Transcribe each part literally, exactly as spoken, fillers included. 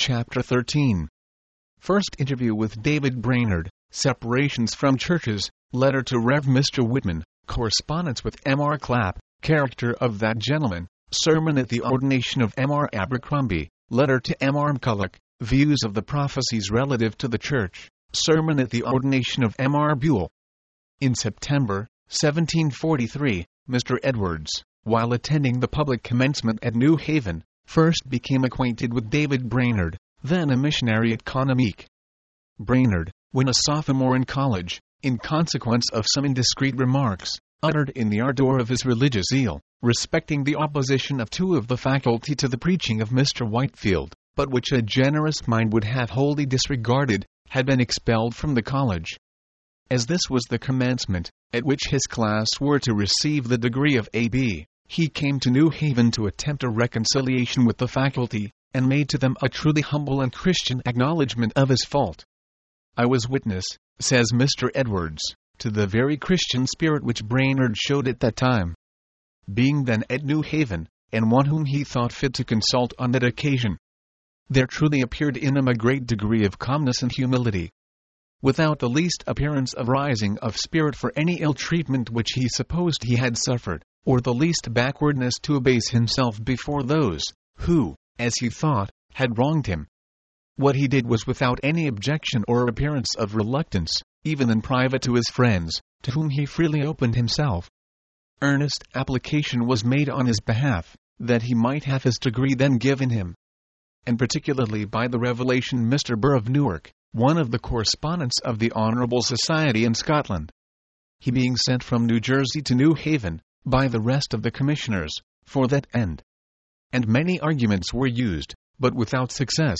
Chapter thirteen. First interview with David Brainerd, Separations from Churches, letter to Rev Mister Whitman, correspondence with M R Clapp, character of that gentleman, sermon at the ordination of M R Abercrombie, letter to M R McCulloch, views of the prophecies relative to the church, sermon at the ordination of M R Buell. In September, seventeen forty-three, Mister Edwards, while attending the public commencement at New Haven, first became acquainted with David Brainerd, then a missionary at Conomeque. Brainerd, when a sophomore in college, in consequence of some indiscreet remarks, uttered in the ardor of his religious zeal, respecting the opposition of two of the faculty to the preaching of Mister Whitefield, but which a generous mind would have wholly disregarded, had been expelled from the college. As this was the commencement, at which his class were to receive the degree of A B, he came to New Haven to attempt a reconciliation with the faculty, and made to them a truly humble and Christian acknowledgment of his fault. I was witness, says Mister Edwards, to the very Christian spirit which Brainerd showed at that time. Being then at New Haven, and one whom he thought fit to consult on that occasion, there truly appeared in him a great degree of calmness and humility, without the least appearance of rising of spirit for any ill treatment which he supposed he had suffered, or the least backwardness to abase himself before those, who, as he thought, had wronged him. What he did was without any objection or appearance of reluctance, even in private to his friends, to whom he freely opened himself. Earnest application was made on his behalf, that he might have his degree then given him, and particularly by the revelation Mister Burr of Newark, one of the correspondents of the Honourable Society in Scotland. He being sent from New Jersey to New Haven, by the rest of the commissioners, for that end. And many arguments were used, but without success.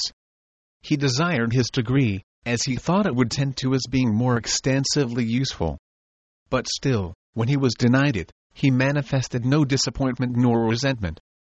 He desired his degree, as he thought it would tend to his being more extensively useful. But still, when he was denied it, he manifested no disappointment nor resentment.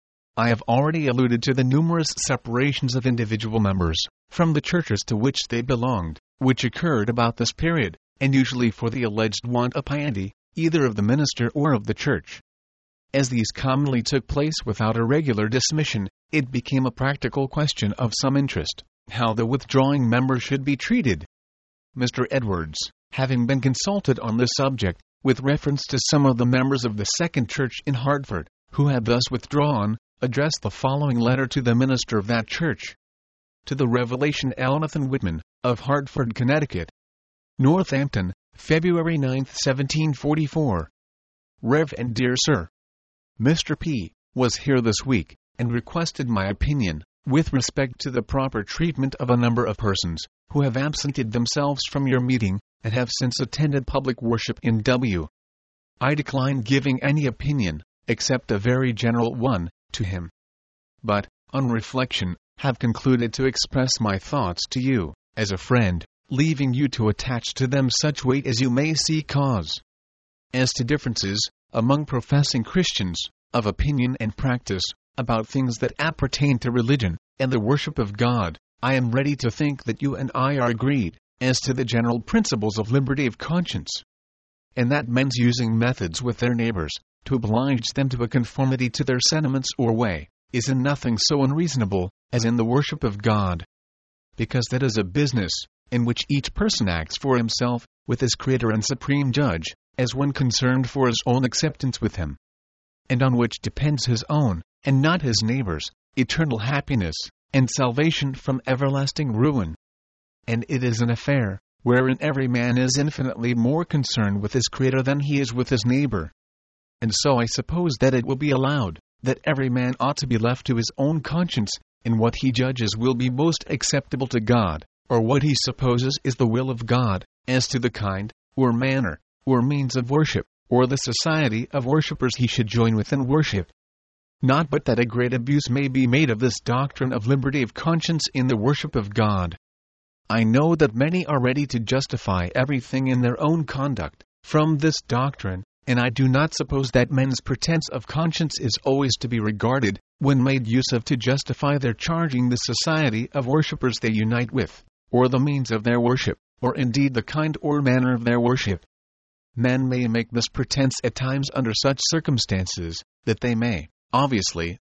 I have already alluded to the numerous separations of individual members, from the churches to which they belonged, which occurred about this period, and usually for the alleged want of piety, either of the minister or of the church. As these commonly took place without a regular dismission, it became a practical question of some interest, how the withdrawing member should be treated. Mister Edwards, having been consulted on this subject, with reference to some of the members of the Second Church in Hartford, who had thus withdrawn, addressed the following letter to the minister of that church. To the Revelation Elnathan Whitman, of Hartford, Connecticut. Northampton, February ninth, seventeen forty-four. Rev. and dear Sir, Mister P. was here this week, and requested my opinion, with respect to the proper treatment of a number of persons, who have absented themselves from your meeting, and have since attended public worship in W. I decline giving any opinion, except a very general one, to him. But, on reflection, have concluded to express my thoughts to you, as a friend, leaving you to attach to them such weight as you may see cause. As to differences, among professing Christians, of opinion and practice, about things that appertain to religion, and the worship of God, I am ready to think that you and I are agreed, as to the general principles of liberty of conscience, and that men's using methods with their neighbors, to oblige them to a conformity to their sentiments or way, is in nothing so unreasonable, as in the worship of God. Because that is a business, in which each person acts for himself, with his Creator and Supreme Judge, as one concerned for his own acceptance with him, and on which depends his own, and not his neighbor's, eternal happiness, and salvation from everlasting ruin. And it is an affair, wherein every man is infinitely more concerned with his Creator than he is with his neighbor. And so I suppose that it will be allowed, that every man ought to be left to his own conscience, in what he judges will be most acceptable to God, or what he supposes is the will of God, as to the kind, or manner, or means of worship, or the society of worshippers he should join with in worship. Not but that a great abuse may be made of this doctrine of liberty of conscience in the worship of God. I know that many are ready to justify everything in their own conduct, from this doctrine, and I do not suppose that men's pretense of conscience is always to be regarded, when made use of to justify their charging the society of worshippers they unite with, or the means of their worship, or indeed the kind or manner of their worship. Men may make this pretense at times under such circumstances, that they may, obviously,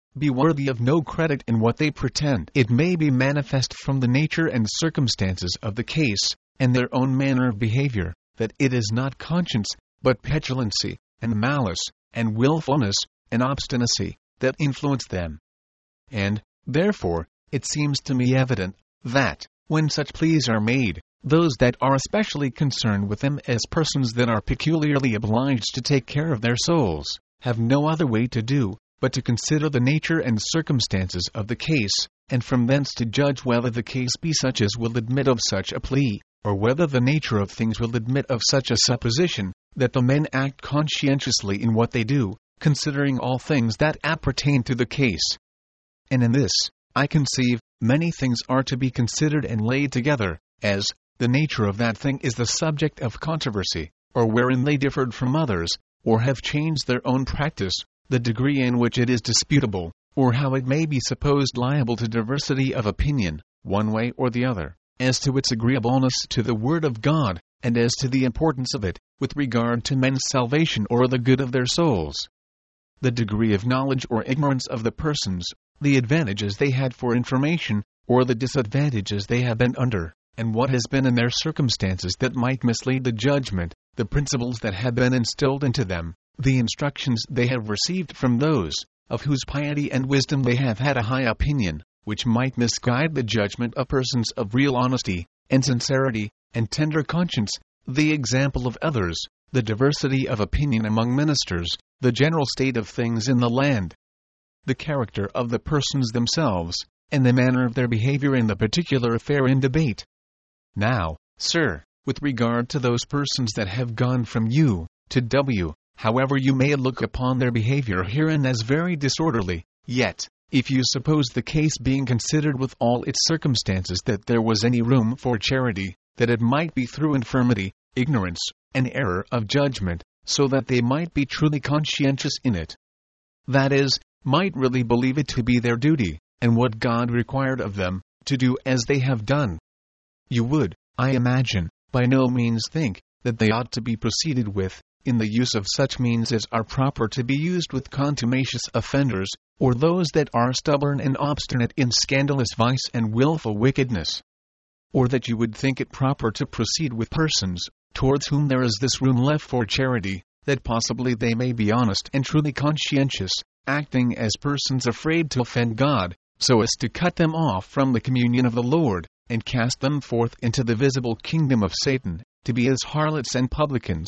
be worthy of no credit in what they pretend. It may be manifest from the nature and circumstances of the case, and their own manner of behavior, that it is not conscience, but petulancy, and malice, and willfulness, and obstinacy, that influence them. And, therefore, it seems to me evident, that, when such pleas are made, those that are especially concerned with them as persons that are peculiarly obliged to take care of their souls, have no other way to do, but to consider the nature and circumstances of the case, and from thence to judge whether the case be such as will admit of such a plea, or whether the nature of things will admit of such a supposition, that the men act conscientiously in what they do, considering all things that appertain to the case. And in this, I conceive, many things are to be considered and laid together, as, the nature of that thing is the subject of controversy, or wherein they differed from others, or have changed their own practice, the degree in which it is disputable, or how it may be supposed liable to diversity of opinion, one way or the other, as to its agreeableness to the Word of God, and as to the importance of it, with regard to men's salvation or the good of their souls. The degree of knowledge or ignorance of the persons, the advantages they had for information, or the disadvantages they have been under, and what has been in their circumstances that might mislead the judgment, the principles that have been instilled into them, the instructions they have received from those, of whose piety and wisdom they have had a high opinion, which might misguide the judgment of persons of real honesty, and sincerity, and tender conscience, the example of others, the diversity of opinion among ministers, the general state of things in the land, the character of the persons themselves, and the manner of their behavior in the particular affair in debate. Now, sir, with regard to those persons that have gone from U to W, however you may look upon their behavior herein as very disorderly, yet, if you suppose the case being considered with all its circumstances that there was any room for charity, that it might be through infirmity, ignorance, and error of judgment, so that they might be truly conscientious in it, that is, might really believe it to be their duty, and what God required of them, to do as they have done, you would, I imagine, by no means think that they ought to be proceeded with, in the use of such means as are proper to be used with contumacious offenders, or those that are stubborn and obstinate in scandalous vice and wilful wickedness. Or that you would think it proper to proceed with persons, towards whom there is this room left for charity, that possibly they may be honest and truly conscientious, acting as persons afraid to offend God, so as to cut them off from the communion of the Lord, and cast them forth into the visible kingdom of Satan, to be as harlots and publicans.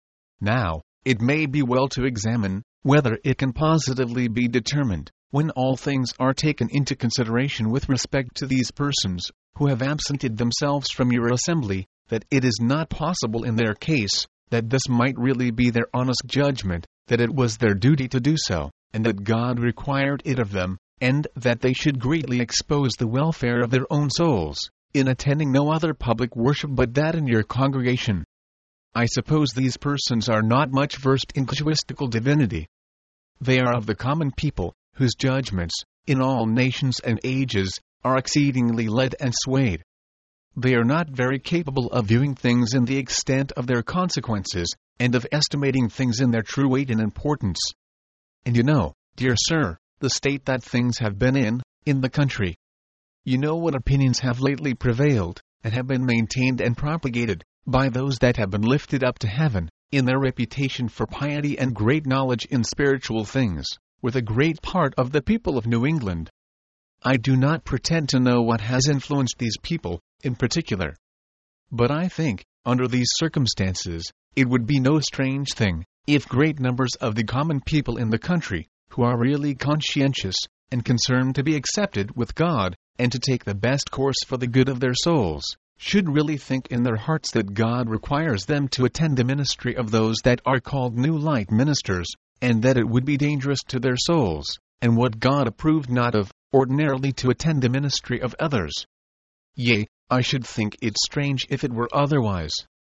Now, it may be well to examine, whether it can positively be determined, when all things are taken into consideration with respect to these persons, who have absented themselves from your assembly, that it is not possible in their case, that this might really be their honest judgment, that it was their duty to do so, and that God required it of them, and that they should greatly expose the welfare of their own souls, in attending no other public worship but that in your congregation. I suppose these persons are not much versed in casuistical divinity. They are of the common people, whose judgments, in all nations and ages, are exceedingly led and swayed. They are not very capable of viewing things in the extent of their consequences, and of estimating things in their true weight and importance. And you know, dear sir, the state that things have been in, in the country. You know what opinions have lately prevailed, and have been maintained and propagated, by those that have been lifted up to heaven, in their reputation for piety and great knowledge in spiritual things, with a great part of the people of New England. I do not pretend to know what has influenced these people, in particular. But I think, under these circumstances, it would be no strange thing, if great numbers of the common people in the country, who are really conscientious, and concerned to be accepted with God, and to take the best course for the good of their souls, should really think in their hearts that God requires them to attend the ministry of those that are called New Light ministers, and that it would be dangerous to their souls, and what God approved not of, ordinarily to attend the ministry of others. Yea, I should think it strange if it were otherwise.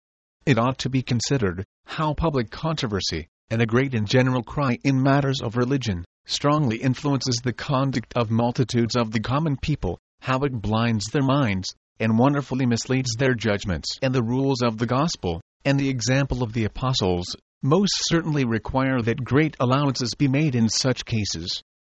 It ought to be considered, how public controversy, and a great and general cry in matters of religion, strongly influences the conduct of multitudes of the common people, how it blinds their minds, and wonderfully misleads their judgments. And the rules of the gospel, and the example of the apostles, most certainly require that great allowances be made in such cases.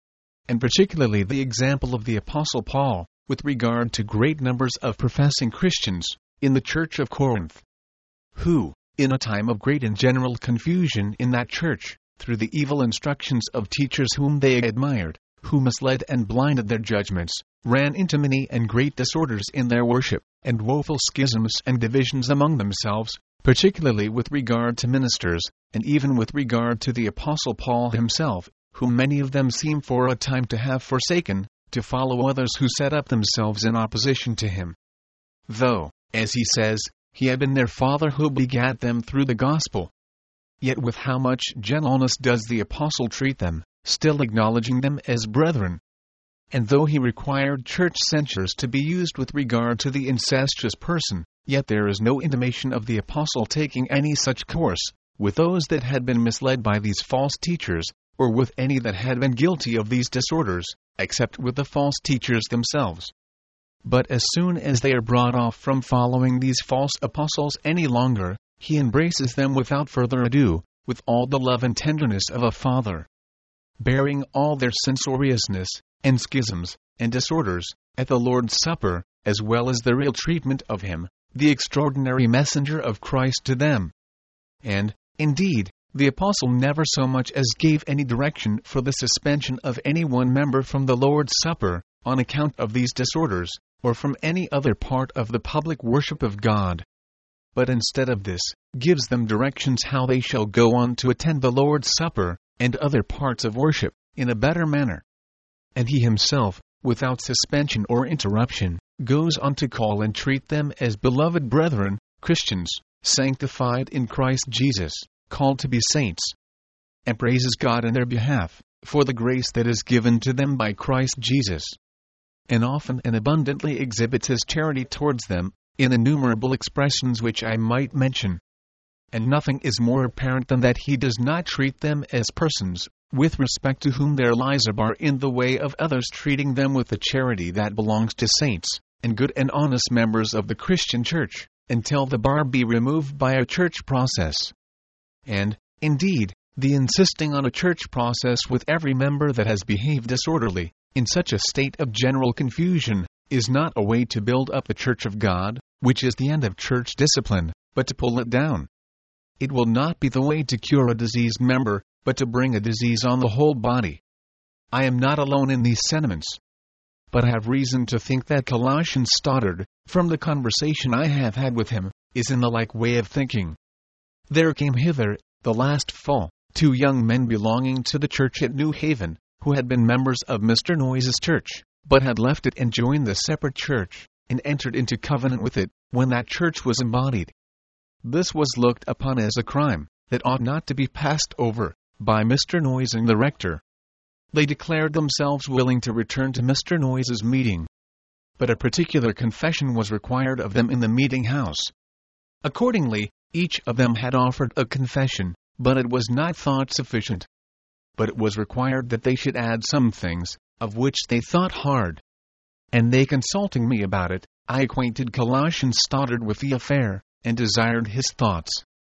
and particularly the example of the Apostle Paul, with regard to great numbers of professing Christians, in the church of Corinth, who, in a time of great and general confusion in that church, through the evil instructions of teachers whom they admired, who misled and blinded their judgments, ran into many and great disorders in their worship, and woeful schisms and divisions among themselves, particularly with regard to ministers, and even with regard to the Apostle Paul himself, whom many of them seem for a time to have forsaken, to follow others who set up themselves in opposition to him. Though, as he says, he had been their father who begat them through the gospel. Yet with how much gentleness does the apostle treat them, still acknowledging them as brethren. And though he required church censures to be used with regard to the incestuous person, yet there is no intimation of the apostle taking any such course, with those that had been misled by these false teachers, or with any that had been guilty of these disorders, except with the false teachers themselves. But as soon as they are brought off from following these false apostles any longer, he embraces them without further ado, with all the love and tenderness of a father, bearing all their censoriousness, and schisms, and disorders, at the Lord's Supper, as well as their ill treatment of him, the extraordinary messenger of Christ to them. And, indeed, the apostle never so much as gave any direction for the suspension of any one member from the Lord's Supper, on account of these disorders, or from any other part of the public worship of God. But instead of this, gives them directions how they shall go on to attend the Lord's Supper, and other parts of worship, in a better manner. And he himself, without suspension or interruption, goes on to call and treat them as beloved brethren, Christians, sanctified in Christ Jesus, called to be saints, and praises God in their behalf, for the grace that is given to them by Christ Jesus, and often and abundantly exhibits his charity towards them, in innumerable expressions which I might mention. And nothing is more apparent than that he does not treat them as persons, with respect to whom their lives are bar in the way of others, treating them with the charity that belongs to saints, and good and honest members of the Christian church, until the bar be removed by a church process. And, indeed, the insisting on a church process with every member that has behaved disorderly, in such a state of general confusion, is not a way to build up the church of God, which is the end of church discipline, but to pull it down. It will not be the way to cure a diseased member, but to bring a disease on the whole body. I am not alone in these sentiments, but I have reason to think that Colossian Stoddard, from the conversation I have had with him, is in the like way of thinking. There came hither, the last fall, two young men belonging to the church at New Haven, who had been members of Mister Noyes's church, but had left it and joined the separate church, and entered into covenant with it, when that church was embodied. This was looked upon as a crime, that ought not to be passed over, by Mister Noyes and the rector. They declared themselves willing to return to Mister Noyes's meeting, but a particular confession was required of them in the meeting house. Accordingly, each of them had offered a confession, but it was not thought sufficient. But it was required that they should add some things, of which they thought hard. And they consulting me about it, I acquainted Colossian Stoddard with the affair, and desired his thoughts.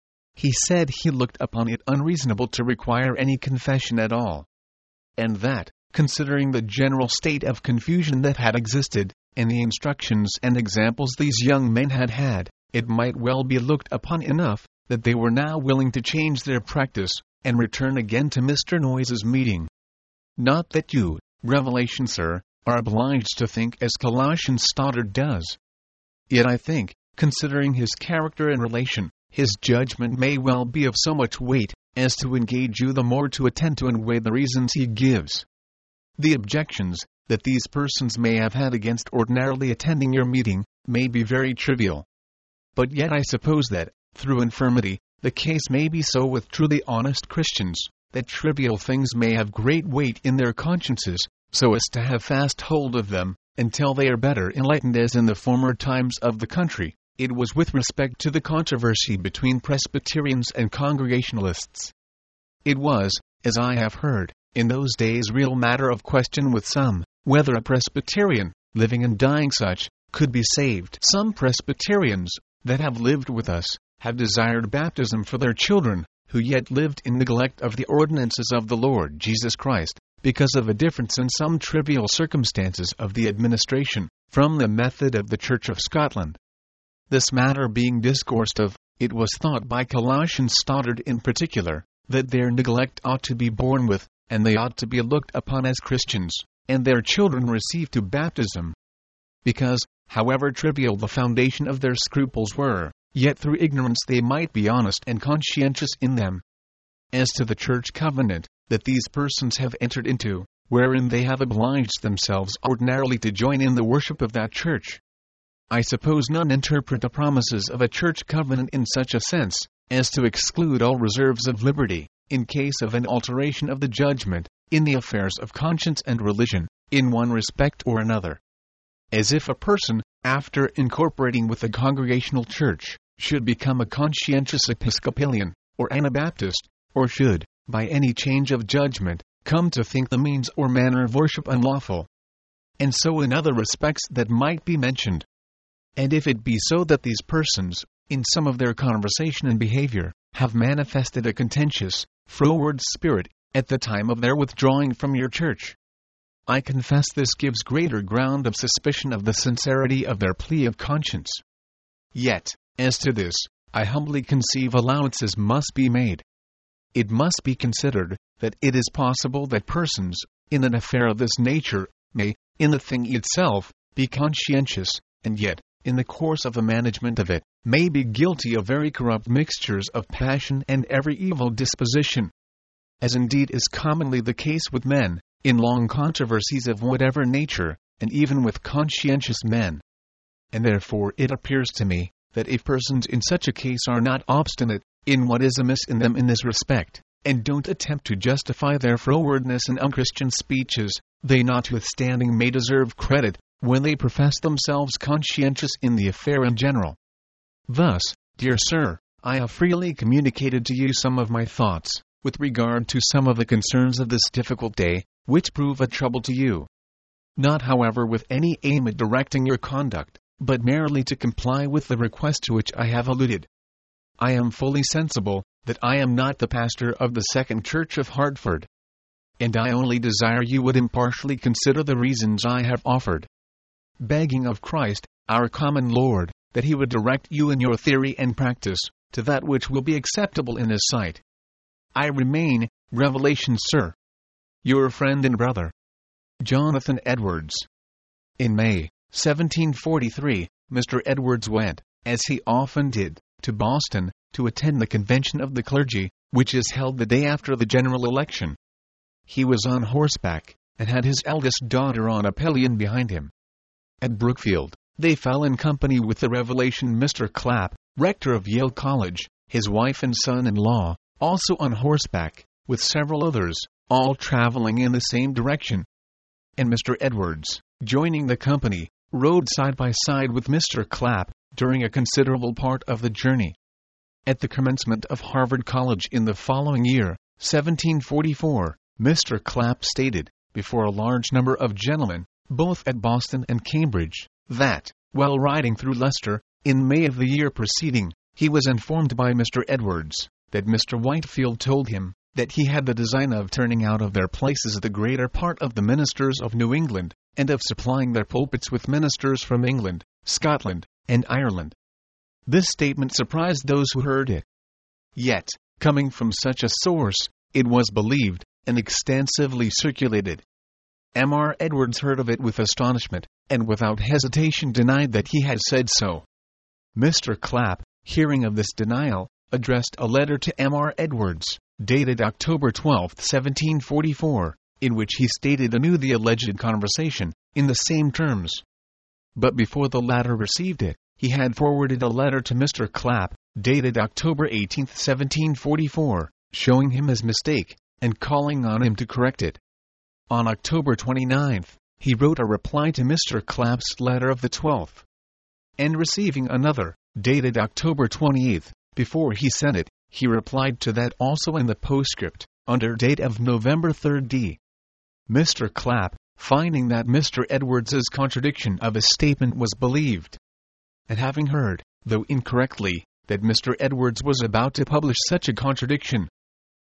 He said he looked upon it unreasonable to require any confession at all, and that, considering the general state of confusion that had existed, and the instructions and examples these young men had had, it might well be looked upon enough, that they were now willing to change their practice, and return again to Mister Noyes's meeting. Not that you, Revelation Sir, are obliged to think as Colossian Stoddard does. Yet I think, considering his character and relation, his judgment may well be of so much weight, as to engage you the more to attend to and weigh the reasons he gives. The objections that these persons may have had against ordinarily attending your meeting, may be very trivial. But yet I suppose that, through infirmity, the case may be so with truly honest Christians, that trivial things may have great weight in their consciences, so as to have fast hold of them, until they are better enlightened, as in the former times of the country, it was with respect to the controversy between Presbyterians and Congregationalists. It was, as I have heard, in those days real matter of question with some, whether a Presbyterian, living and dying such, could be saved. Some Presbyterians, that have lived with us, have desired baptism for their children, who yet lived in neglect of the ordinances of the Lord Jesus Christ, because of a difference in some trivial circumstances of the administration, from the method of the Church of Scotland. This matter being discoursed of, it was thought by Colossian Stoddard in particular, that their neglect ought to be borne with, and they ought to be looked upon as Christians, and their children received to baptism. Because, however trivial the foundation of their scruples were, yet through ignorance they might be honest and conscientious in them. As to the church covenant, that these persons have entered into, wherein they have obliged themselves ordinarily to join in the worship of that church, I suppose none interpret the promises of a church covenant in such a sense, as to exclude all reserves of liberty, in case of an alteration of the judgment, in the affairs of conscience and religion, in one respect or another. As if a person, after incorporating with a congregational church, should become a conscientious Episcopalian, or Anabaptist, or should, by any change of judgment, come to think the means or manner of worship unlawful. And so in other respects that might be mentioned. And if it be so that these persons, in some of their conversation and behavior, have manifested a contentious, froward spirit, at the time of their withdrawing from your church, I confess this gives greater ground of suspicion of the sincerity of their plea of conscience. Yet, as to this, I humbly conceive allowances must be made. It must be considered, that it is possible that persons, in an affair of this nature, may, in the thing itself, be conscientious, and yet, in the course of the management of it, may be guilty of very corrupt mixtures of passion and every evil disposition. As indeed is commonly the case with men, in long controversies of whatever nature, and even with conscientious men. And therefore it appears to me, that if persons in such a case are not obstinate, in what is amiss in them in this respect, and don't attempt to justify their frowardness in unchristian speeches, they notwithstanding may deserve credit, when they profess themselves conscientious in the affair in general. Thus, dear sir, I have freely communicated to you some of my thoughts, with regard to some of the concerns of this difficult day, which prove a trouble to you. Not however with any aim at directing your conduct, but merely to comply with the request to which I have alluded. I am fully sensible, that I am not the pastor of the Second Church of Hartford. And I only desire you would impartially consider the reasons I have offered. Begging of Christ, our common Lord, that He would direct you in your theory and practice, to that which will be acceptable in His sight. I remain, Revelation Sir. Your friend and brother, Jonathan Edwards. In May, seventeen forty-three, Mister Edwards went, as he often did, to Boston, to attend the convention of the clergy, which is held the day after the general election. He was on horseback, and had his eldest daughter on a pillion behind him. At Brookfield, they fell in company with the Revelation Mister Clapp, rector of Yale College, his wife and son-in-law, also on horseback, with several others, all traveling in the same direction. And Mister Edwards, joining the company, rode side by side with Mister Clapp, during a considerable part of the journey. At the commencement of Harvard College in the following year, seventeen forty-four, Mister Clapp stated, before a large number of gentlemen, both at Boston and Cambridge, that, while riding through Leicester, in May of the year preceding, he was informed by Mister Edwards, that Mister Whitefield told him, that he had the design of turning out of their places the greater part of the ministers of New England, and of supplying their pulpits with ministers from England, Scotland, and Ireland. This statement surprised those who heard it. Yet, coming from such a source, it was believed, and extensively circulated. M R Edwards heard of it with astonishment, and without hesitation denied that he had said so. Mister Clapp, hearing of this denial, addressed a letter to M R Edwards, dated October twelfth, seventeen forty-four, in which he stated anew the alleged conversation, in the same terms. But before the latter received it, he had forwarded a letter to Mister Clapp, dated October eighteenth, seventeen forty-four, showing him his mistake, and calling on him to correct it. On October twenty-ninth, he wrote a reply to Mister Clapp's letter of the twelfth. And receiving another, dated October twenty-eighth, before he sent it, he replied to that also in the postscript, under date of November third D. Mister Clapp, finding that Mister Edwards's contradiction of his statement was believed, and having heard, though incorrectly, that Mister Edwards was about to publish such a contradiction,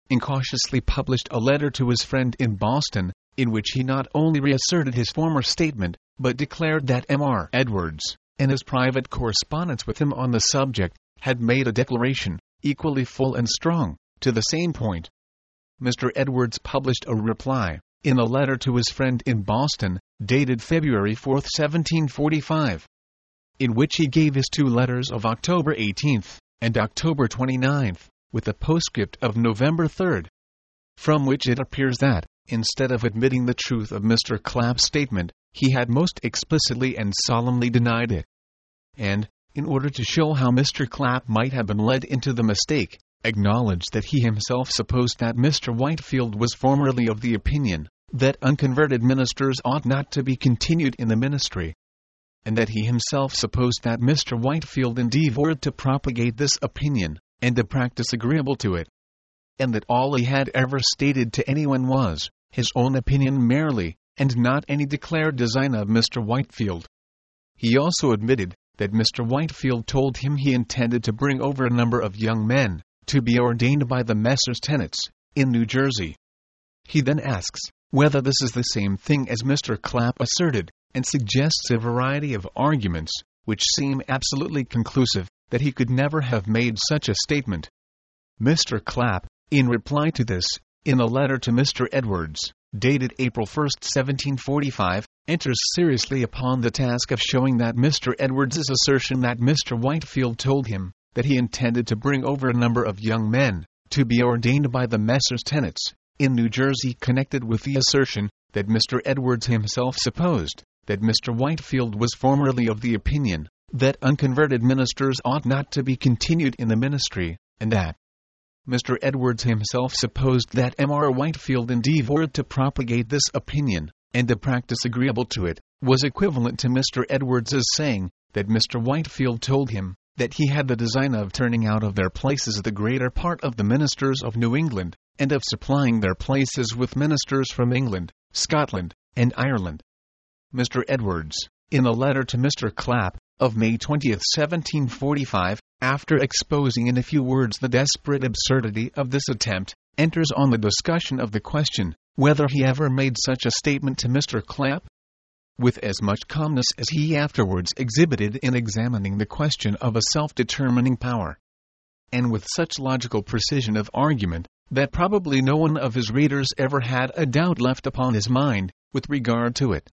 incautiously published a letter to his friend in Boston, in which he not only reasserted his former statement, but declared that M R Edwards, in his private correspondence with him on the subject, had made a declaration, equally full and strong, to the same point. Mister Edwards published a reply, in a letter to his friend in Boston, dated February fourth, seventeen forty-five, in which he gave his two letters of October eighteenth and October twenty-ninth, with a postscript of November third, from which it appears that, instead of admitting the truth of Mister Clapp's statement, he had most explicitly and solemnly denied it. And, in order to show how Mister Clapp might have been led into the mistake, acknowledged that he himself supposed that Mister Whitefield was formerly of the opinion that unconverted ministers ought not to be continued in the ministry, and that he himself supposed that Mister Whitefield endeavored to propagate this opinion, and the practice agreeable to it, and that all he had ever stated to anyone was his own opinion merely, and not any declared design of Mister Whitefield. He also admitted that Mister Whitefield told him he intended to bring over a number of young men, to be ordained by the Messrs. Tenets, in New Jersey. He then asks whether this is the same thing as Mister Clapp asserted, and suggests a variety of arguments, which seem absolutely conclusive, that he could never have made such a statement. Mister Clapp, in reply to this, in a letter to Mister Edwards, dated April first, seventeen forty-five, enters seriously upon the task of showing that Mister Edwards's assertion that Mister Whitefield told him that he intended to bring over a number of young men, to be ordained by the Messrs. Tenets, in New Jersey, connected with the assertion that Mister Edwards himself supposed that Mister Whitefield was formerly of the opinion that unconverted ministers ought not to be continued in the ministry, and that Mister Edwards himself supposed that M R Whitefield endeavored to propagate this opinion, and the practice agreeable to it, was equivalent to Mister Edwards's saying that Mister Whitefield told him that he had the design of turning out of their places the greater part of the ministers of New England, and of supplying their places with ministers from England, Scotland, and Ireland. Mister Edwards, in a letter to Mister Clapp, of May twentieth, seventeen forty-five, after exposing in a few words the desperate absurdity of this attempt, enters on the discussion of the question whether he ever made such a statement to Mister Clapp, with as much calmness as he afterwards exhibited in examining the question of a self-determining power, and with such logical precision of argument, that probably no one of his readers ever had a doubt left upon his mind with regard to it.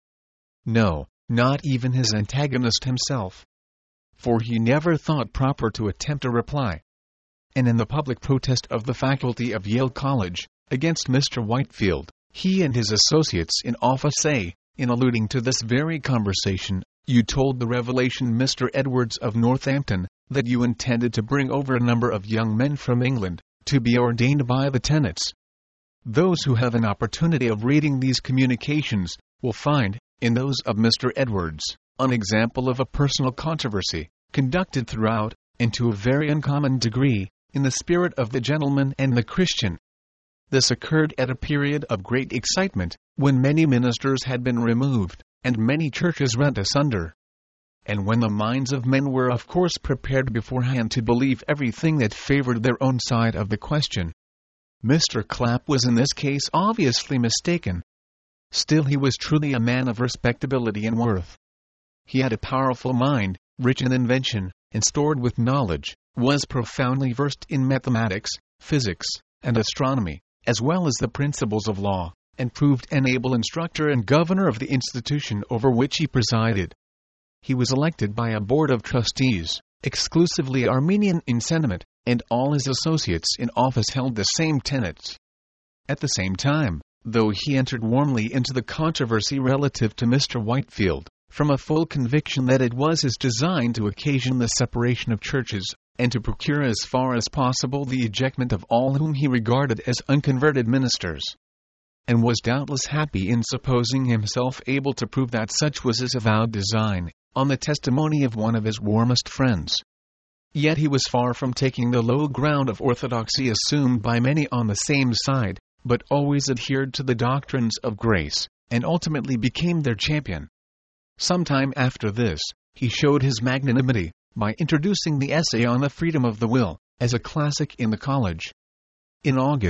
No, not even his antagonist himself. For he never thought proper to attempt a reply. And in the public protest of the faculty of Yale College against Mister Whitefield, he and his associates in office say, in alluding to this very conversation, "You told the Revelation Mister Edwards of Northampton that you intended to bring over a number of young men from England, to be ordained by the Tenets." Those who have an opportunity of reading these communications will find, in those of Mister Edwards, an example of a personal controversy, conducted throughout, and to a very uncommon degree, in the spirit of the gentleman and the Christian. This occurred at a period of great excitement, when many ministers had been removed, and many churches rent asunder, and when the minds of men were of course prepared beforehand to believe everything that favored their own side of the question. Mister Clapp was in this case obviously mistaken. Still, he was truly a man of respectability and worth. He had a powerful mind, rich in invention, and stored with knowledge, was profoundly versed in mathematics, physics, and astronomy, as well as the principles of law, and proved an able instructor and governor of the institution over which he presided. He was elected by a board of trustees, exclusively Arminian in sentiment, and all his associates in office held the same tenets. At the same time, though he entered warmly into the controversy relative to Mister Whitefield, from a full conviction that it was his design to occasion the separation of churches, and to procure as far as possible the ejectment of all whom he regarded as unconverted ministers, and was doubtless happy in supposing himself able to prove that such was his avowed design, on the testimony of one of his warmest friends. Yet he was far from taking the low ground of orthodoxy assumed by many on the same side, but always adhered to the doctrines of grace, and ultimately became their champion. Some time after this, he showed his magnanimity, by introducing the essay on the freedom of the will, as a classic in the college. In August,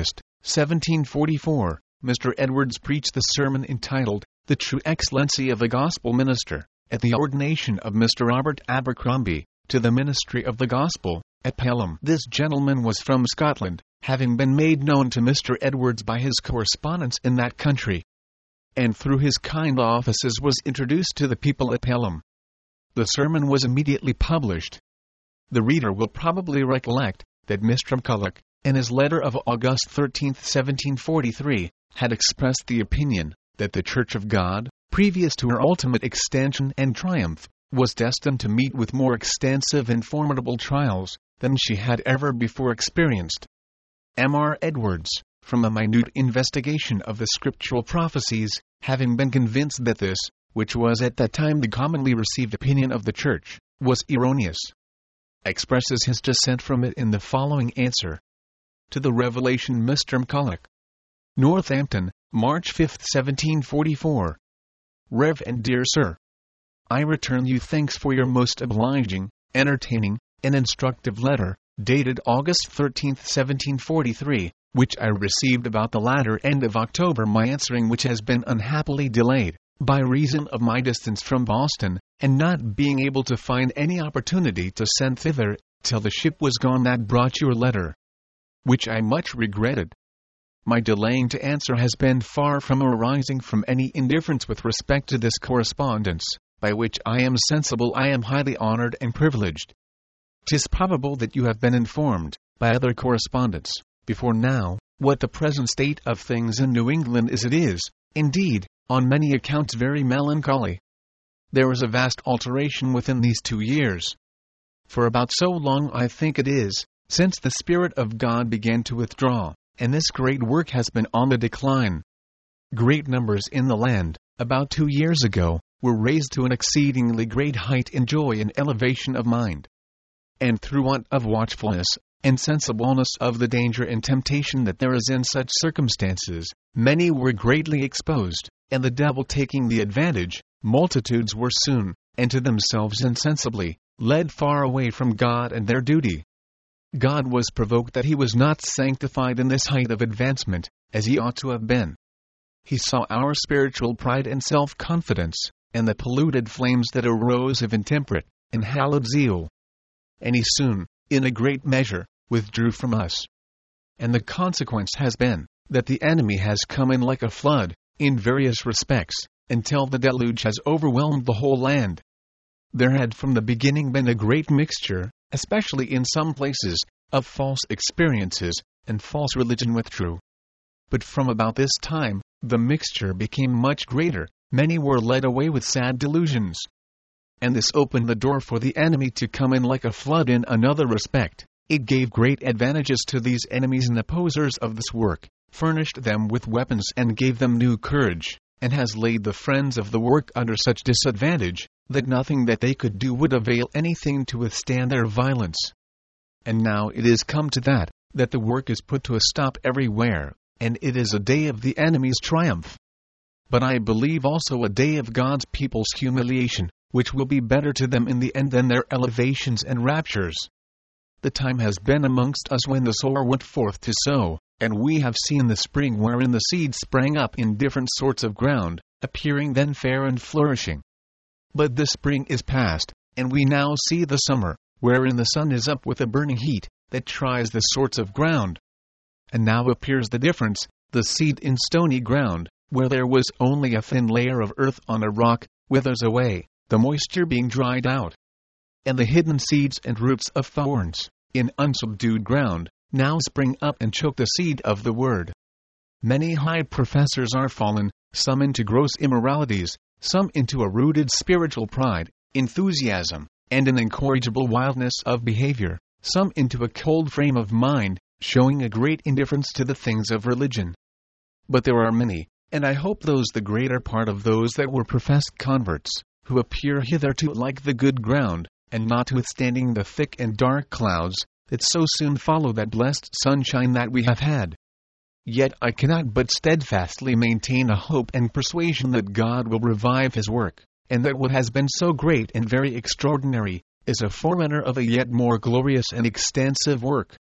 seventeen forty-four, Mister Edwards preached the sermon entitled, The True Excellency of the Gospel Minister, at the ordination of Mister Robert Abercrombie, to the ministry of the gospel, at Pelham. This gentleman was from Scotland, having been made known to Mister Edwards by his correspondence in that country, and through his kind offices was introduced to the people at Pelham. The sermon was immediately published. The reader will probably recollect that Mister McCulloch, in his letter of August thirteenth, seventeen forty-three, had expressed the opinion that the Church of God, previous to her ultimate extension and triumph, was destined to meet with more extensive and formidable trials than she had ever before experienced. M R Edwards, from a minute investigation of the scriptural prophecies, having been convinced that this, which was at that time the commonly received opinion of the Church, was erroneous, expresses his dissent from it in the following answer. To the Revelation, Mister McCulloch. Northampton, March fifth, seventeen forty-four. Rev. and Dear Sir, I return you thanks for your most obliging, entertaining, and instructive letter, dated August thirteenth, seventeen forty-three, which I received about the latter end of October, my answering which has been unhappily delayed, by reason of my distance from Boston, and not being able to find any opportunity to send thither, till the ship was gone that brought your letter, which I much regretted. My delaying to answer has been far from arising from any indifference with respect to this correspondence, by which I am sensible I am highly honored and privileged. 'Tis probable that you have been informed, by other correspondents, before now, what the present state of things in New England is. It is, indeed, on many accounts very melancholy. There is a vast alteration within these two years. For about so long I think it is, since the Spirit of God began to withdraw, and this great work has been on the decline. Great numbers in the land, about two years ago, were raised to an exceedingly great height in joy and elevation of mind. And through want of watchfulness, and sensibleness of the danger and temptation that there is in such circumstances, many were greatly exposed, and the devil taking the advantage, multitudes were soon, and to themselves insensibly, led far away from God and their duty. God was provoked that he was not sanctified in this height of advancement, as he ought to have been. He saw our spiritual pride and self-confidence, and the polluted flames that arose of intemperate and hallowed zeal. And he soon, in a great measure, withdrew from us. And the consequence has been, that the enemy has come in like a flood, in various respects, until the deluge has overwhelmed the whole land. There had from the beginning been a great mixture, especially in some places, of false experiences, and false religion with true. But from about this time, the mixture became much greater, many were led away with sad delusions. And this opened the door for the enemy to come in like a flood in another respect. It gave great advantages to these enemies and opposers of this work, furnished them with weapons and gave them new courage, and has laid the friends of the work under such disadvantage, that nothing that they could do would avail anything to withstand their violence. And now it is come to that, that the work is put to a stop everywhere, and it is a day of the enemy's triumph. But I believe also a day of God's people's humiliation, which will be better to them in the end than their elevations and raptures. The time has been amongst us when the sower went forth to sow, and we have seen the spring wherein the seed sprang up in different sorts of ground, appearing then fair and flourishing. But the spring is past, and we now see the summer, wherein the sun is up with a burning heat, that tries the sorts of ground. And now appears the difference, the seed in stony ground, where there was only a thin layer of earth on a rock, withers away, the moisture being dried out. And the hidden seeds and roots of thorns, in unsubdued ground, now spring up and choke the seed of the word. Many high professors are fallen, some into gross immoralities, some into a rooted spiritual pride, enthusiasm, and an incorrigible wildness of behavior, some into a cold frame of mind, showing a great indifference to the things of religion. But there are many, and I hope those the greater part of those that were professed converts, who appear hitherto like the good ground, and notwithstanding the thick and dark clouds, that so soon follow that blessed sunshine that we have had. Yet I cannot but steadfastly maintain a hope and persuasion that God will revive his work, and that what has been so great and very extraordinary, is a forerunner of a yet more glorious and extensive work.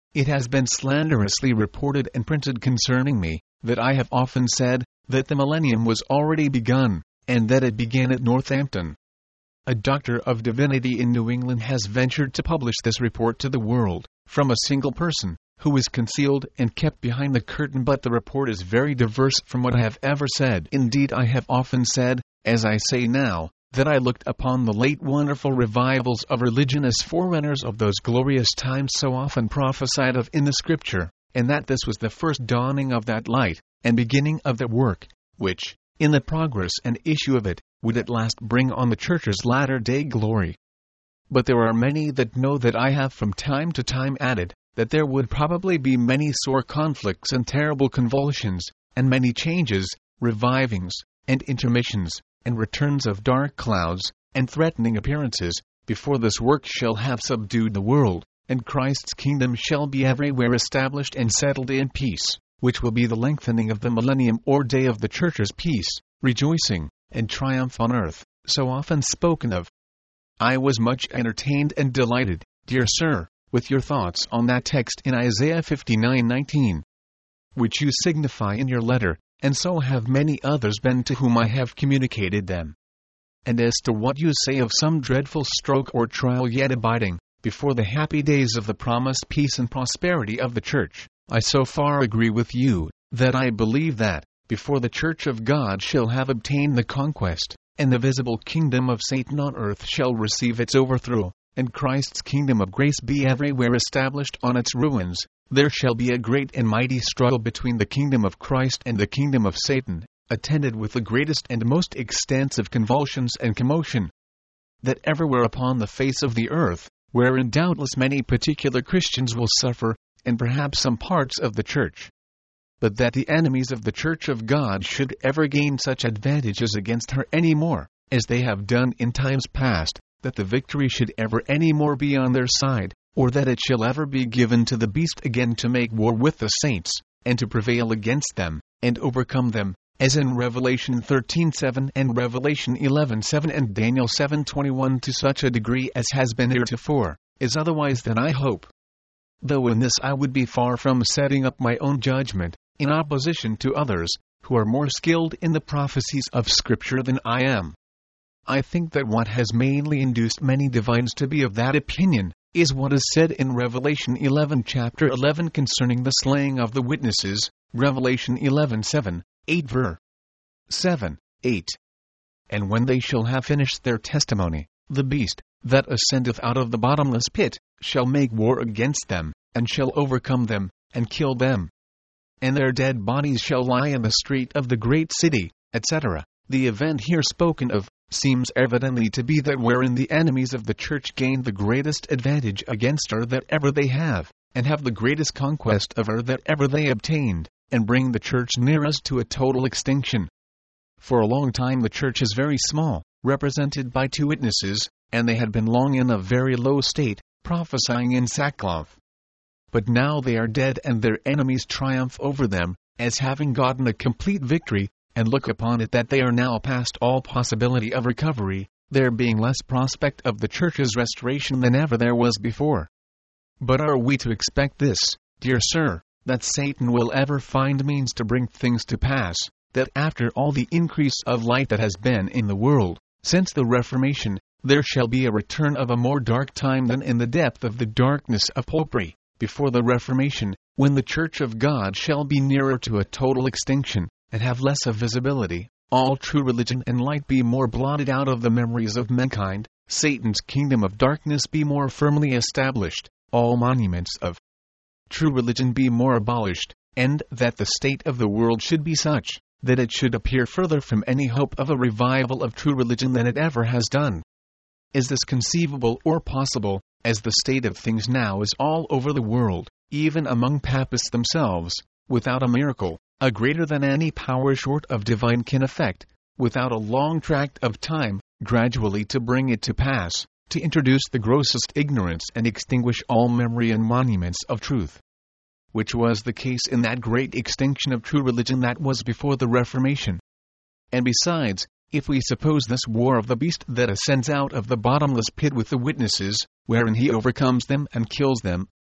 It has been slanderously reported and printed concerning me, that I have often said, that the millennium was already begun, and that it began at Northampton. A doctor of divinity in New England has ventured to publish this report to the world, from a single person, who is concealed and kept behind the curtain, but the report is very diverse from what I have ever said. Indeed, I have often said, as I say now, that I looked upon the late wonderful revivals of religion as forerunners of those glorious times so often prophesied of in the Scripture, and that this was the first dawning of that light, and beginning of that work, which, in the progress and issue of it, would at last bring on the Church's latter-day glory. But there are many that know that I have from time to time added, that there would probably be many sore conflicts and terrible convulsions, and many changes, revivings, and intermissions, and returns of dark clouds, and threatening appearances, before this work shall have subdued the world, and Christ's kingdom shall be everywhere established and settled in peace, which will be the lengthening of the millennium or day of the Church's peace, rejoicing, and triumph on earth, so often spoken of. I was much entertained and delighted, dear sir, with your thoughts on that text in Isaiah fifty-nine nineteen, which you signify in your letter, and so have many others been to whom I have communicated them. And as to what you say of some dreadful stroke or trial yet abiding, before the happy days of the promised peace and prosperity of the Church, I so far agree with you, that I believe that, before the Church of God shall have obtained the conquest, and the visible kingdom of Satan on earth shall receive its overthrow, and Christ's kingdom of grace be everywhere established on its ruins, there shall be a great and mighty struggle between the kingdom of Christ and the kingdom of Satan, attended with the greatest and most extensive convulsions and commotion, that everywhere upon the face of the earth, wherein doubtless many particular Christians will suffer, and perhaps some parts of the Church. But that the enemies of the Church of God should ever gain such advantages against her any more, as they have done in times past, that the victory should ever any more be on their side, or that it shall ever be given to the beast again to make war with the saints, and to prevail against them, and overcome them, as in Revelation thirteen seven and Revelation eleven seven and Daniel seven twenty-one, to such a degree as has been heretofore, is otherwise than I hope. Though in this I would be far from setting up my own judgment, in opposition to others, who are more skilled in the prophecies of Scripture than I am. I think that what has mainly induced many divines to be of that opinion, is what is said in Revelation eleven chapter eleven concerning the slaying of the witnesses, Revelation eleven seven, eight ver. seven, eight. And when they shall have finished their testimony, the beast, that ascendeth out of the bottomless pit, shall make war against them, and shall overcome them, and kill them. And their dead bodies shall lie in the street of the great city, et cetera. The event here spoken of, seems evidently to be that wherein the enemies of the Church gain the greatest advantage against her that ever they have, and have the greatest conquest of her that ever they obtained, and bring the Church nearest to a total extinction. For a long time the Church is very small, represented by two witnesses, and they had been long in a very low state, prophesying in sackcloth. But now they are dead, and their enemies triumph over them, as having gotten a complete victory, and look upon it that they are now past all possibility of recovery, there being less prospect of the Church's restoration than ever there was before. But are we to expect this, dear sir, that Satan will ever find means to bring things to pass, that after all the increase of light that has been in the world, since the Reformation, there shall be a return of a more dark time than in the depth of the darkness of popery, before the Reformation, when the Church of God shall be nearer to a total extinction, and have less of visibility, all true religion and light be more blotted out of the memories of mankind, Satan's kingdom of darkness be more firmly established, all monuments of true religion be more abolished, and that the state of the world should be such, that it should appear further from any hope of a revival of true religion than it ever has done. Is this conceivable or possible, as the state of things now is all over the world, even among Papists themselves, without a miracle, a greater than any power short of divine can effect, without a long tract of time, gradually to bring it to pass, to introduce the grossest ignorance and extinguish all memory and monuments of truth? Which was the case in that great extinction of true religion that was before the Reformation. And besides, if we suppose this war of the beast that ascends out of the bottomless pit with the witnesses, wherein he overcomes them and kills them,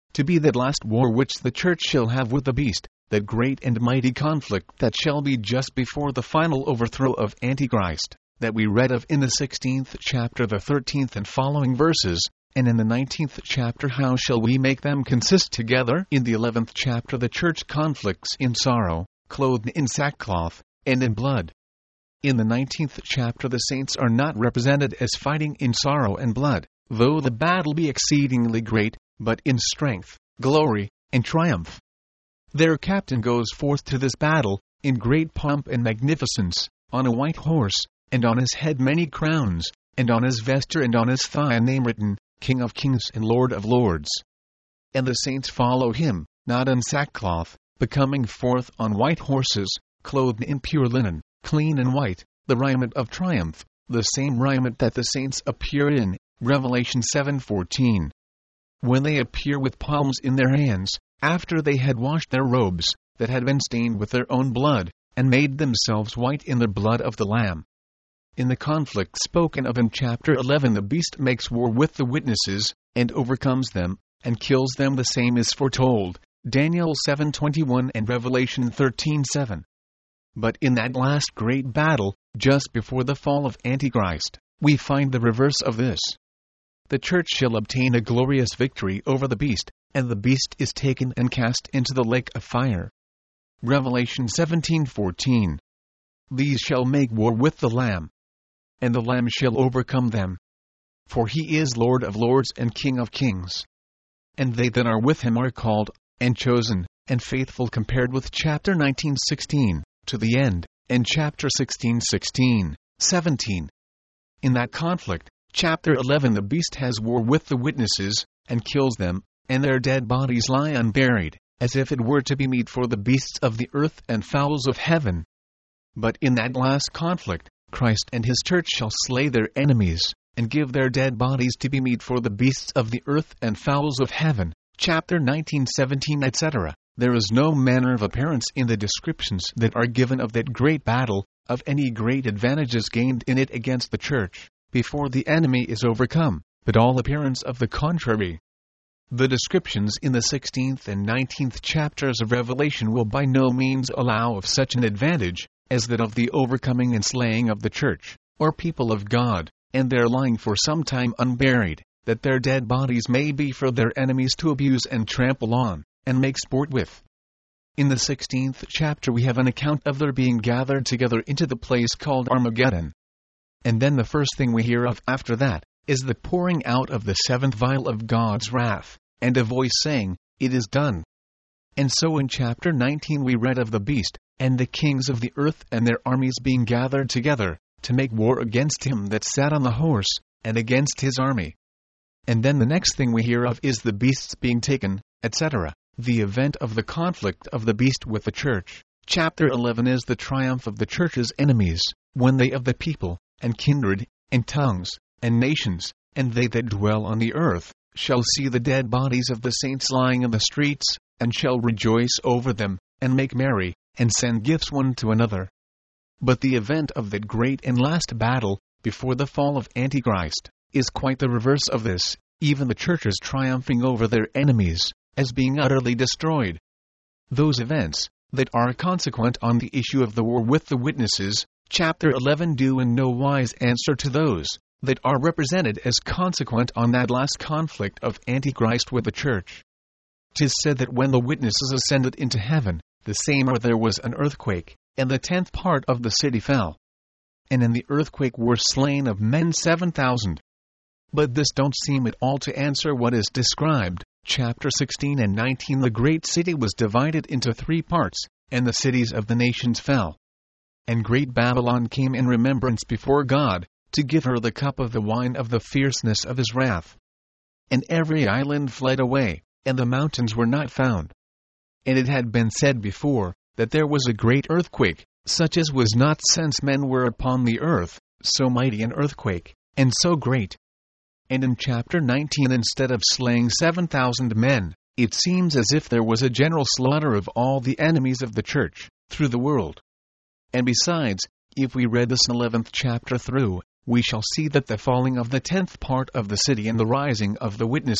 to be that last war which the church shall have with the beast, that great and mighty conflict that shall be just before the final overthrow of Antichrist, that we read of in the sixteenth chapter, the thirteenth and following verses, and in the nineteenth chapter, how shall we make them consist together? In the eleventh chapter, the church conflicts in sorrow, clothed in sackcloth, and in blood. In the nineteenth chapter, the saints are not represented as fighting in sorrow and blood, though the battle be exceedingly great, but in strength, glory, and triumph. Their captain goes forth to this battle, in great pomp and magnificence, on a white horse, and on his head many crowns, and on his vesture and on his thigh a name written, King of Kings and Lord of Lords. And the saints follow him, not in sackcloth, but coming forth on white horses, clothed in pure linen, clean and white, the raiment of triumph, the same raiment that the saints appear in, Revelation seven fourteen. When they appear with palms in their hands, after they had washed their robes, that had been stained with their own blood, and made themselves white in the blood of the Lamb. In the conflict spoken of in chapter eleven, the beast makes war with the witnesses, and overcomes them, and kills them. The same is foretold, Daniel seven twenty-one and Revelation thirteen seven. But in that last great battle, just before the fall of Antichrist, we find the reverse of this. The church shall obtain a glorious victory over the beast, and the beast is taken and cast into the lake of fire. Revelation seventeen fourteen. These shall make war with the Lamb, and the Lamb shall overcome them. For he is Lord of lords and King of kings. And they that are with him are called, and chosen, and faithful, compared with chapter nineteen sixteen, to the end, and chapter sixteen sixteen, seventeen. In that conflict, chapter eleven, the beast has war with the witnesses, and kills them, and their dead bodies lie unburied, as if it were to be meat for the beasts of the earth and fowls of heaven. But in that last conflict, Christ and his church shall slay their enemies, and give their dead bodies to be meat for the beasts of the earth and fowls of heaven, chapter nineteen seventeen, et cetera. There is no manner of appearance in the descriptions that are given of that great battle, of any great advantages gained in it against the church, before the enemy is overcome, but all appearance of the contrary. The descriptions in the sixteenth and nineteenth chapters of Revelation will by no means allow of such an advantage, as that of the overcoming and slaying of the church, or people of God, and their lying for some time unburied, that their dead bodies may be for their enemies to abuse and trample on, and make sport with. In the sixteenth chapter we have an account of their being gathered together into the place called Armageddon. And then the first thing we hear of after that, is the pouring out of the seventh vial of God's wrath, and a voice saying, It is done. And so in chapter nineteen we read of the beast, and the kings of the earth and their armies being gathered together, to make war against him that sat on the horse, and against his army. And then the next thing we hear of is the beasts being taken, et cetera, the event of the conflict of the beast with the church. Chapter eleven is the triumph of the church's enemies, when they of the people, and kindred, and tongues, and nations, and they that dwell on the earth, shall see the dead bodies of the saints lying in the streets, and shall rejoice over them, and make merry, and send gifts one to another. But the event of that great and last battle, before the fall of Antichrist, is quite the reverse of this, even the churches triumphing over their enemies, as being utterly destroyed. Those events, that are consequent on the issue of the war with the witnesses, chapter eleven, do in no wise answer to those, that are represented as consequent on that last conflict of Antichrist with the church. 'Tis said that when the witnesses ascended into heaven, the same hour there was an earthquake, and the tenth part of the city fell. And in the earthquake were slain of men seven thousand. But this don't seem at all to answer what is described. Chapter sixteen and nineteen, the great city was divided into three parts, and the cities of the nations fell. And great Babylon came in remembrance before God, to give her the cup of the wine of the fierceness of his wrath. And every island fled away, and the mountains were not found. And it had been said before, that there was a great earthquake, such as was not since men were upon the earth, so mighty an earthquake, and so great. And in chapter nineteen, instead of slaying seven thousand men, it seems as if there was a general slaughter of all the enemies of the church, through the world. And besides, if we read this eleventh chapter through, we shall see that the falling of the tenth part of the city and the rising of the witnesses,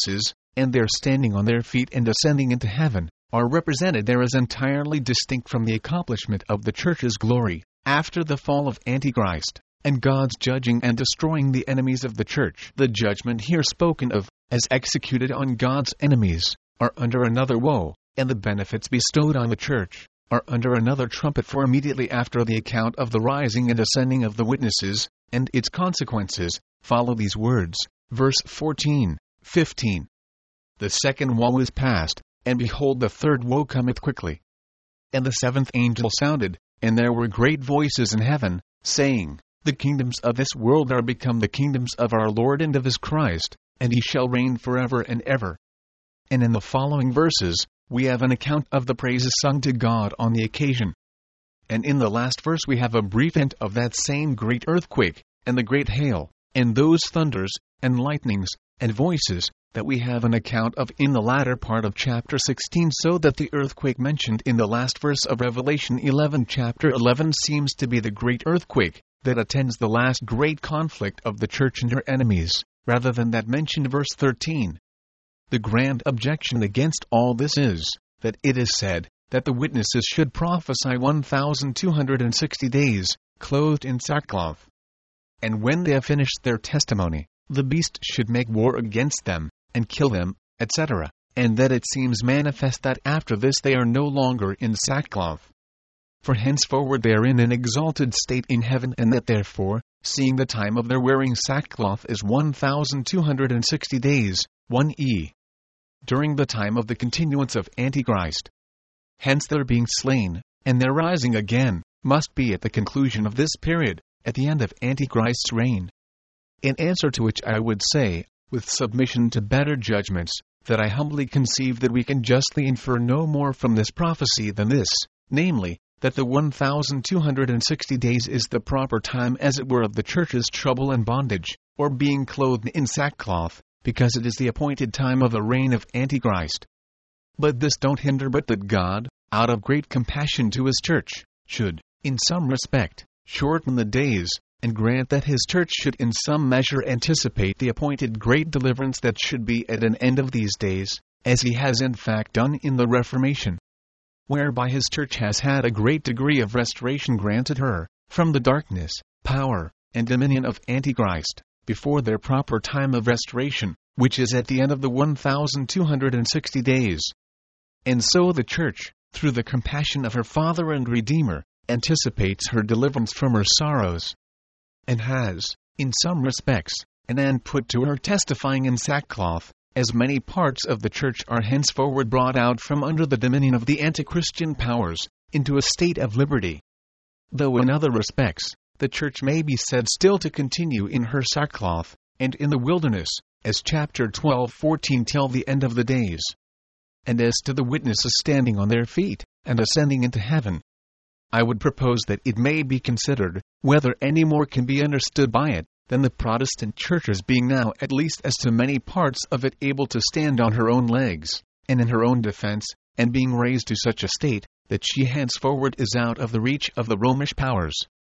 and their standing on their feet and ascending into heaven, are represented there as entirely distinct from the accomplishment of the church's glory, after the fall of Antichrist, and God's judging and destroying the enemies of the church. The judgment here spoken of, as executed on God's enemies, are under another woe, and the benefits bestowed on the church are under another trumpet, for immediately after the account of the rising and ascending of the witnesses, and its consequences, follow these words, verse fourteen, fifteen. The second woe is past, and behold the third woe cometh quickly. And the seventh angel sounded, and there were great voices in heaven, saying, The kingdoms of this world are become the kingdoms of our Lord and of his Christ, and he shall reign forever and ever. And in the following verses, we have an account of the praises sung to God on the occasion. And in the last verse we have a brief hint of that same great earthquake, and the great hail, and those thunders, and lightnings, and voices, that we have an account of in the latter part of chapter sixteen, so that the earthquake mentioned in the last verse of Revelation eleven chapter eleven seems to be the great earthquake that attends the last great conflict of the church and her enemies, rather than that mentioned verse thirteen. The grand objection against all this is, that it is said, that the witnesses should prophesy one thousand two hundred sixty days, clothed in sackcloth. And when they have finished their testimony, the beast should make war against them, and kill them, et cetera, and that it seems manifest that after this they are no longer in sackcloth. For henceforward they are in an exalted state in heaven, and that therefore, seeing the time of their wearing sackcloth is one thousand two hundred sixty days, one E. during the time of the continuance of Antichrist. Hence their being slain, and their rising again, must be at the conclusion of this period, at the end of Antichrist's reign. In answer to which I would say, with submission to better judgments, that I humbly conceive that we can justly infer no more from this prophecy than this, namely, that the one thousand two hundred sixty days is the proper time as it were of the church's trouble and bondage, or being clothed in sackcloth, because it is the appointed time of the reign of Antichrist. But this don't hinder but that God, out of great compassion to his church, should, in some respect, shorten the days, and grant that his church should in some measure anticipate the appointed great deliverance that should be at an end of these days, as he has in fact done in the Reformation, whereby his church has had a great degree of restoration granted her, from the darkness, power, and dominion of Antichrist, before their proper time of restoration, which is at the end of the one thousand two hundred sixty days. And so the church, through the compassion of her Father and Redeemer, anticipates her deliverance from her sorrows, and has, in some respects, an end put to her testifying in sackcloth, as many parts of the church are henceforward brought out from under the dominion of the anti-Christian powers, into a state of liberty. Though in other respects, the church may be said still to continue in her sackcloth, and in the wilderness, as chapter twelve fourteen till the end of the days. And as to the witnesses standing on their feet, and ascending into heaven, I would propose that it may be considered, whether any more can be understood by it, than the Protestant churches being now at least as to many parts of it able to stand on her own legs, and in her own defense, and being raised to such a state, that she henceforward is out of the reach of the Romish powers.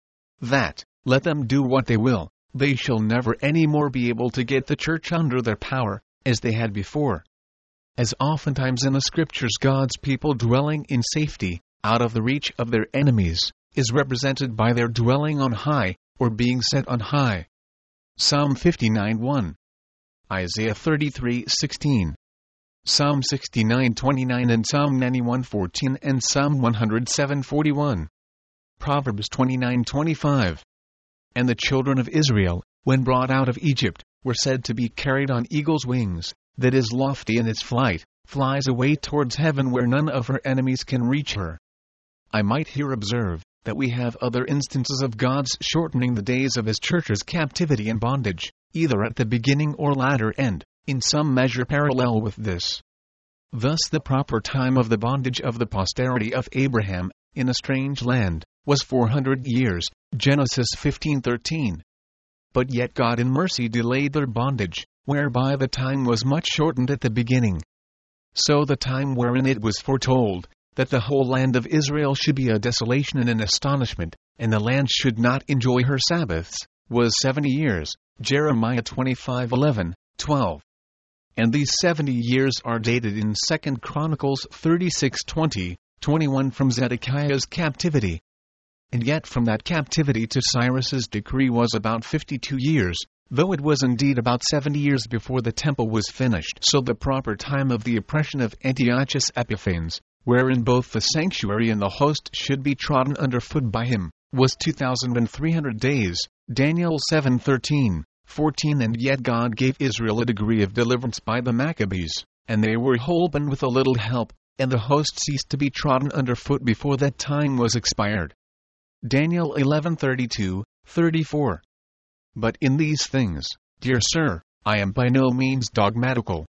That, let them do what they will, they shall never any more be able to get the church under their power, as they had before. As oftentimes in the Scriptures God's people dwelling in safety, out of the reach of their enemies, is represented by their dwelling on high, or being set on high. Psalm fifty-nine one. Isaiah thirty-three sixteen. Psalm sixty-nine twenty-nine and Psalm ninety-one fourteen and Psalm one oh seven forty-one. Proverbs twenty-nine twenty-five. And the children of Israel, when brought out of Egypt, were said to be carried on eagle's wings, that is lofty in its flight, flies away towards heaven where none of her enemies can reach her. I might here observe, that we have other instances of God's shortening the days of his church's captivity and bondage, either at the beginning or latter end, in some measure parallel with this. Thus the proper time of the bondage of the posterity of Abraham, in a strange land, was four hundred years, Genesis fifteen thirteen. But yet God in mercy delayed their bondage, whereby the time was much shortened at the beginning. So the time wherein it was foretold, that the whole land of Israel should be a desolation and an astonishment, and the land should not enjoy her Sabbaths, was seventy years, Jeremiah twenty-five eleven, twelve. and these seventy years are dated in Second Chronicles thirty-six twenty, twenty-one from Zedekiah's captivity. And yet from that captivity to Cyrus's decree was about fifty-two years, though it was indeed about seventy years before the temple was finished. So the proper time of the oppression of Antiochus Epiphanes, wherein both the sanctuary and the host should be trodden underfoot by him, was two thousand three hundred days, Daniel seven thirteen, fourteen. And yet God gave Israel a degree of deliverance by the Maccabees, and they were holpen with a little help, and the host ceased to be trodden underfoot before that time was expired. Daniel eleven thirty-two, thirty-four. But in these things, dear sir, I am by no means dogmatical.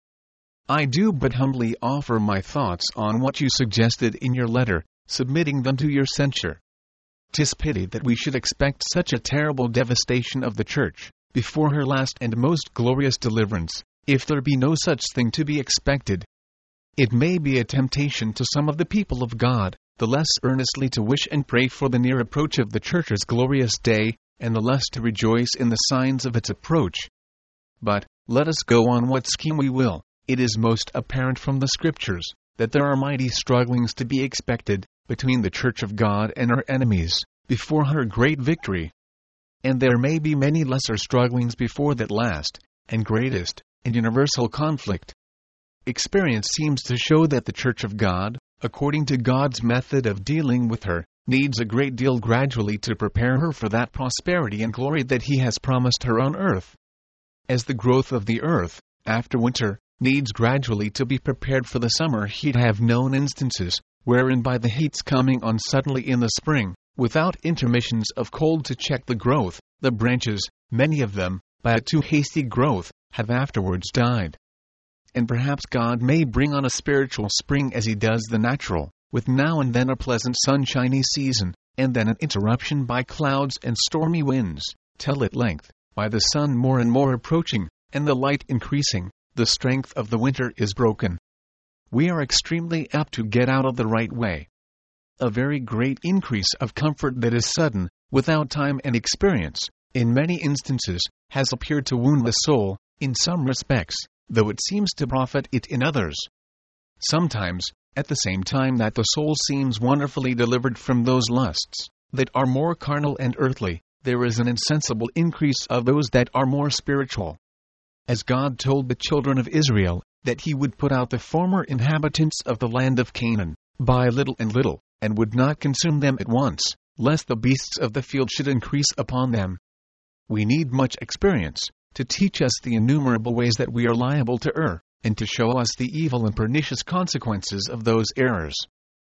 I do but humbly offer my thoughts on what you suggested in your letter, submitting them to your censure. 'Tis pity that we should expect such a terrible devastation of the Church, before her last and most glorious deliverance, if there be no such thing to be expected. It may be a temptation to some of the people of God, the less earnestly to wish and pray for the near approach of the Church's glorious day, and the less to rejoice in the signs of its approach. But, let us go on what scheme we will, it is most apparent from the Scriptures, that there are mighty strugglings to be expected, between the Church of God and her enemies, before her great victory. And there may be many lesser strugglings before that last, and greatest, and universal conflict. Experience seems to show that the Church of God, according to God's method of dealing with her, needs a great deal gradually to prepare her for that prosperity and glory that He has promised her on earth. As the growth of the earth, after winter, needs gradually to be prepared for the summer heat, have known instances, wherein by the heat's coming on suddenly in the spring, without intermissions of cold to check the growth, the branches, many of them, by a too hasty growth, have afterwards died. And perhaps God may bring on a spiritual spring as He does the natural, with now and then a pleasant sunshiny season, and then an interruption by clouds and stormy winds, till at length, by the sun more and more approaching, and the light increasing, the strength of the winter is broken. We are extremely apt to get out of the right way. A very great increase of comfort that is sudden, without time and experience, in many instances, has appeared to wound the soul, in some respects, though it seems to profit it in others. Sometimes, at the same time that the soul seems wonderfully delivered from those lusts that are more carnal and earthly, there is an insensible increase of those that are more spiritual. As God told the children of Israel, that He would put out the former inhabitants of the land of Canaan, by little and little, and would not consume them at once, lest the beasts of the field should increase upon them. We need much experience, to teach us the innumerable ways that we are liable to err, and to show us the evil and pernicious consequences of those errors.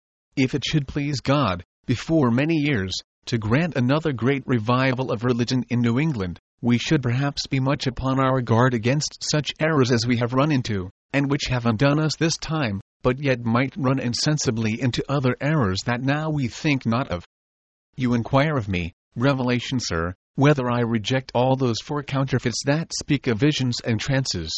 If it should please God, before many years, to grant another great revival of religion in New England, we should perhaps be much upon our guard against such errors as we have run into, and which have undone us this time, but yet might run insensibly into other errors that now we think not of. You inquire of me, Revelation, sir, whether I reject all those four counterfeits that speak of visions and trances.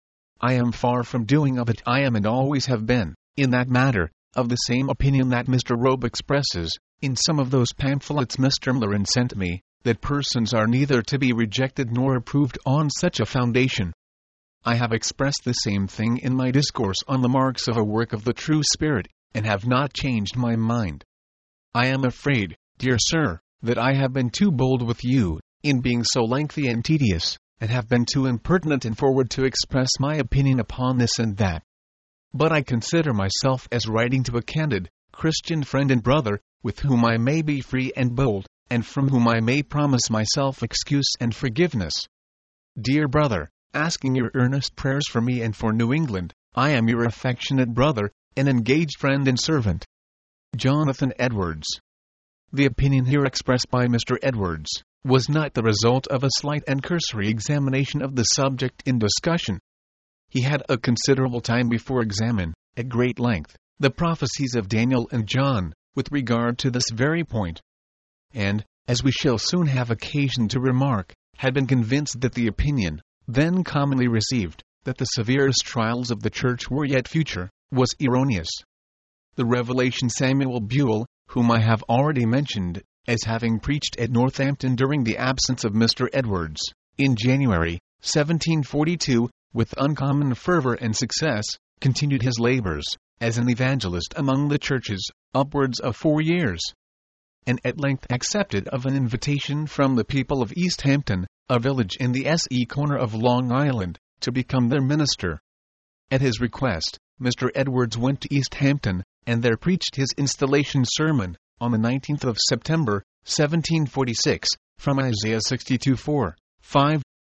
I am far from doing of it. I am and always have been, in that matter, of the same opinion that Mister Robe expresses, in some of those pamphlets Mister Mlerin sent me, that persons are neither to be rejected nor approved on such a foundation. I have expressed the same thing in my discourse on the marks of a work of the true Spirit, and have not changed my mind. I am afraid, dear sir, that I have been too bold with you, in being so lengthy and tedious, and have been too impertinent and forward to express my opinion upon this and that. But I consider myself as writing to a candid, Christian friend and brother, with whom I may be free and bold, and from whom I may promise myself excuse and forgiveness. Dear brother, asking your earnest prayers for me and for New England, I am your affectionate brother, an engaged friend and servant, Jonathan Edwards. The opinion here expressed by Mister Edwards was not the result of a slight and cursory examination of the subject in discussion. He had a considerable time before examined, at great length, the prophecies of Daniel and John, with regard to this very point. And, as we shall soon have occasion to remark, had been convinced that the opinion, then commonly received, that the severest trials of the Church were yet future, was erroneous. The Revelation Samuel Buell, whom I have already mentioned, as having preached at Northampton during the absence of Mister Edwards, in January, seventeen forty-two, with uncommon fervor and success, continued his labors as an evangelist among the churches, upwards of four years, and at length accepted of an invitation from the people of East Hampton, a village in the S E corner of Long Island, to become their minister. At his request, Mister Edwards went to East Hampton, and there preached his installation sermon, on the nineteenth of September, seventeen forty-six, from Isaiah sixty-two four, five